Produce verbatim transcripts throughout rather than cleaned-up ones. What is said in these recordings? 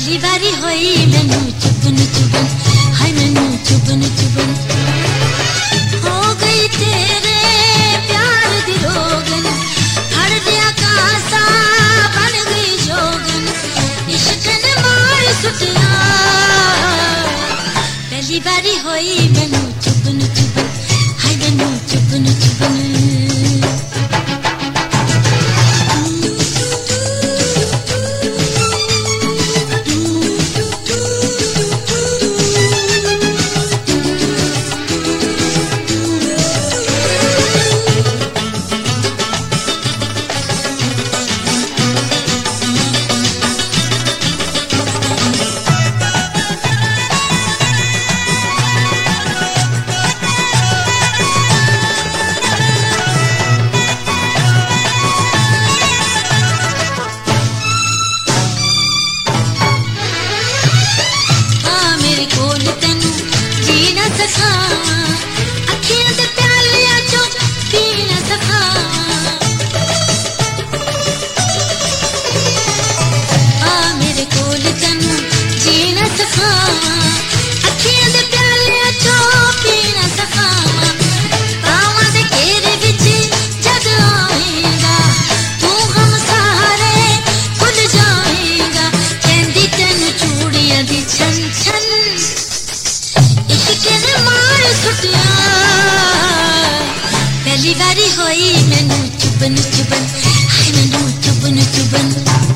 पहली बारी होई मैनू चुभन चुभन, हाय मैनू चुभन चुभन। हो गई तेरे प्यार दी रोगन, फड़ दिया कासा बन गई जोगन, इश्क ने मार सुटिया। पहली बारी होई मैनू चुभन चुभन, हाय मैनू चुभन चुभन। अखियां दे प्यालियां चों पी न सका, आ मेरे कोल तैनू जी न सका। अखियां दे प्यालियां चों पी न सका, पावां दे घेरे विच जद आवेगा तू हम सारे भुल जाएगा। कहंदी तैनू चूड़ियां दी छन छन, पहली बारी होई मैनू चुभन चुभन, हाय मैनू चुभन चुभन।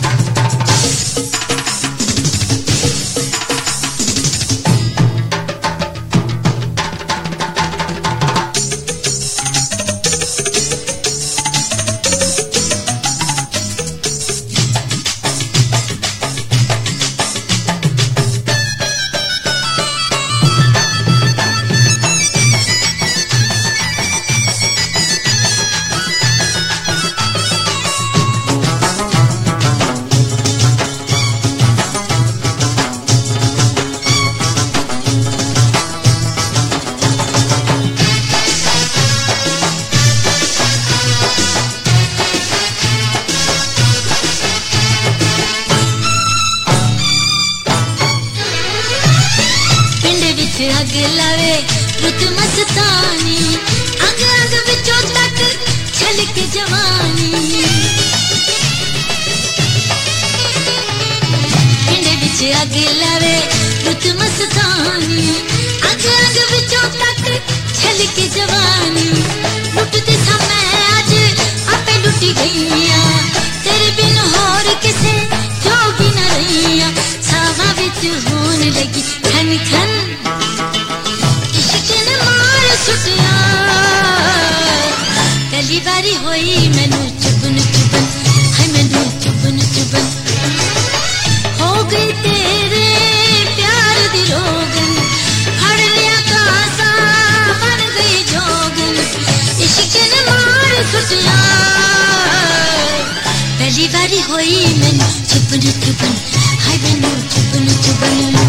अग लावे रुत मस्तानी, अंग अंग विचों तक छलक जवानी। पिंड विच अग लावे रुत मस्तानी, अंग अंग विचों तक छलक जवानी। लुटते समय अज आपे लुटी गईया, तेरे बिन होर किसे जोगी न रहिया। सावां विच होन लगी खन खन, पहली बारी होई मैनू चुभन चुभन, हाय मैनू चुभन चुभन। हो गई तेरे प्यार दी रोगन, फड़ लिया कासा बन गई जोगन, इश्क ने मार सुटिया। पहली बारी होई मैनू चुभन चुभन, हाय मैनू चुभन चुभन।